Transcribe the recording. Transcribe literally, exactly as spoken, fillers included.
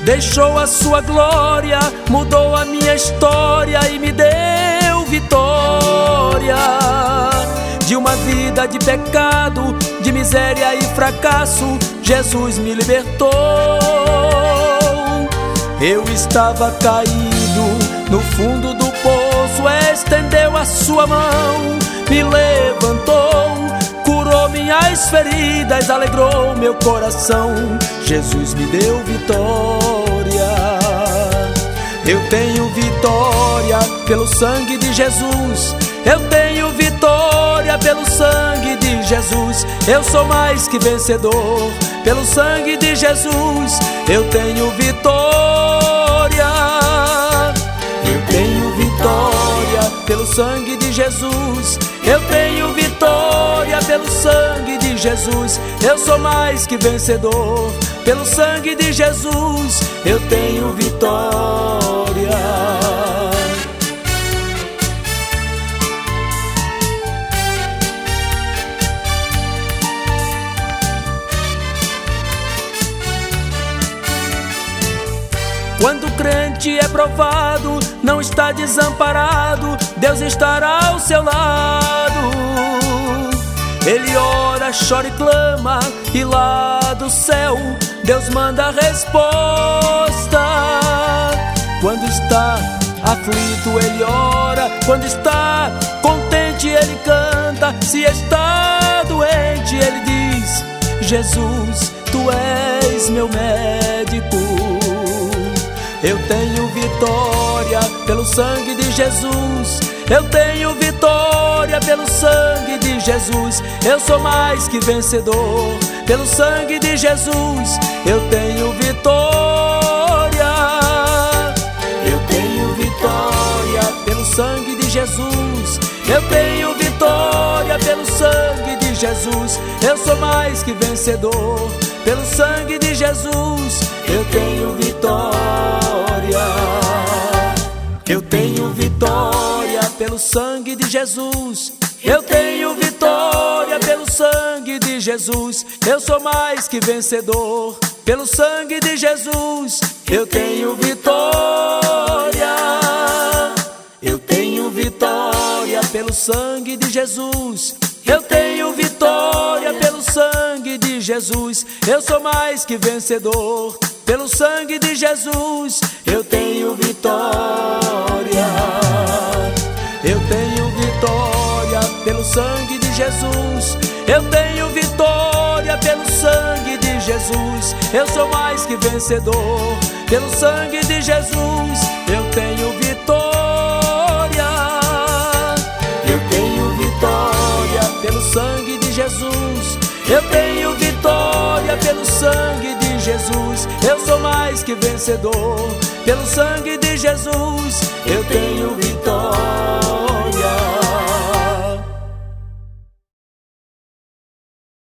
deixou a sua glória, mudou a minha história e me deu vitória. De uma vida de pecado, de miséria e fracasso, Jesus me libertou. Eu estava caído no fundo do poço, estendeu a sua mão, me levantou, curou minhas feridas, alegrou meu coração. Jesus me deu vitória. Eu tenho vitória pelo sangue de Jesus. Eu tenho vitória pelo sangue de Jesus. Eu sou mais que vencedor pelo sangue de Jesus. Eu tenho vitória. Eu tenho vitória pelo sangue de Jesus. Eu tenho vitória pelo sangue de Jesus. Eu sou mais que vencedor pelo sangue de Jesus. Eu tenho vitória. Quando o crente é provado, não está desamparado, Deus estará ao seu lado. Ele ora, chora e clama, e lá do céu Deus manda a resposta. Quando está aflito ele ora, quando está contente ele canta, se está doente ele diz: Jesus, tu és meu médico. Eu tenho vitória pelo sangue de Jesus. Eu tenho vitória pelo sangue de Jesus. Eu sou mais que vencedor pelo sangue de Jesus. Eu tenho vitória. Eu tenho vitória pelo sangue de Jesus. Eu tenho vitória pelo sangue de Jesus. Eu sou mais que vencedor pelo sangue de Jesus. Eu tenho vitória. Eu tenho vitória pelo sangue de Jesus. Eu tenho vitória pelo sangue de Jesus. Eu sou mais que vencedor pelo sangue de Jesus. Eu tenho vitória. Eu tenho vitória pelo sangue de Jesus. Eu tenho vitória pelo sangue de Jesus. Eu sou mais que vencedor pelo sangue de Jesus. Eu tenho vitória. Eu tenho vitória pelo sangue de Jesus. Eu tenho vitória pelo sangue de Jesus. Eu sou mais que vencedor pelo sangue de Jesus. Eu tenho vitória. Eu tenho vitória pelo sangue de Jesus. Eu tenho vitória pelo sangue de Jesus. Eu sou mais que vencedor pelo sangue de Jesus. Eu tenho vitória.